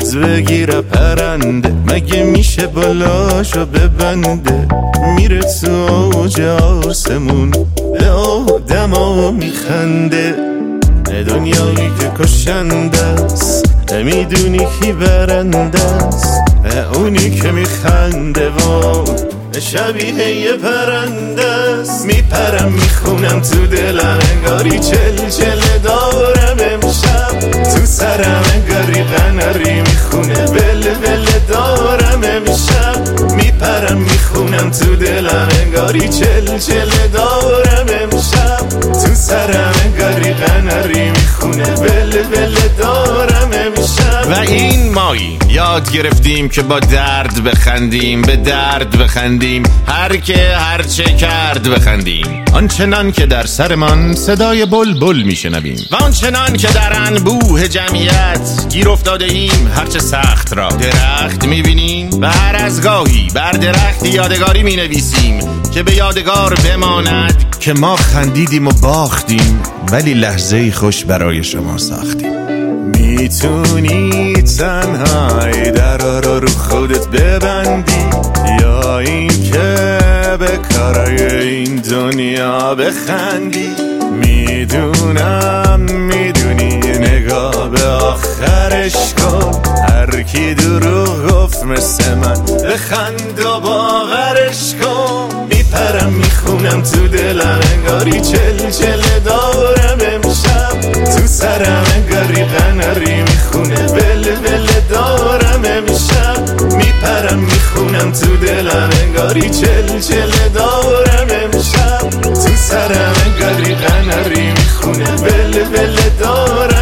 پرواز بگیره پرنده، مگه میشه بالاشو ببنده، میره تو اوج آسمون به آدما میخنده. دنیایی که کشنده است، میدونی کی برنده است؟ اونی که میخنده و شبیه یه پرنده است. میپرم میخونم تو دلم انگاری چل دارم امشب، تو سرم انگاری قناری میخونه بل دارم امشب. میپرم میخونم تو دلم انگاری چل دارم امشب، تو سرم انگاری قناری میخونه بل دارم امشب. و این مایی یاد گرفتیم که با درد بخندیم، به درد بخندیم، هر که هر چه کرد بخندیم. آنچنان که در سرمان صدای بلبل میشنویم و آنچنان که در انبوه جمعیت گیر افتاده ایم، هرچه سخت را درخت میبینیم و هر از گاهی بر درخت یادگاری مینویسیم که به یادگار بماند که ما خندیدیم و باختیم ولی لحظه خوش برای شما ساختیم. میتونی تنهایی درا رو خودت ببندی، یا این که به کارای این دنیا بخندی. میدونی نگاه به آخرش کن، هر کی دروغ گفت مثل من بخند و باورش کن. میپرم میخونم تو دلم انگاری چل دارم امشب، تو سرم انگاری قناری میخونه بل دارم امشب. میپرم میخونم تو دلم انگاری چل دارم امشب، تو سرم انگاری قناری میخونه بل دارم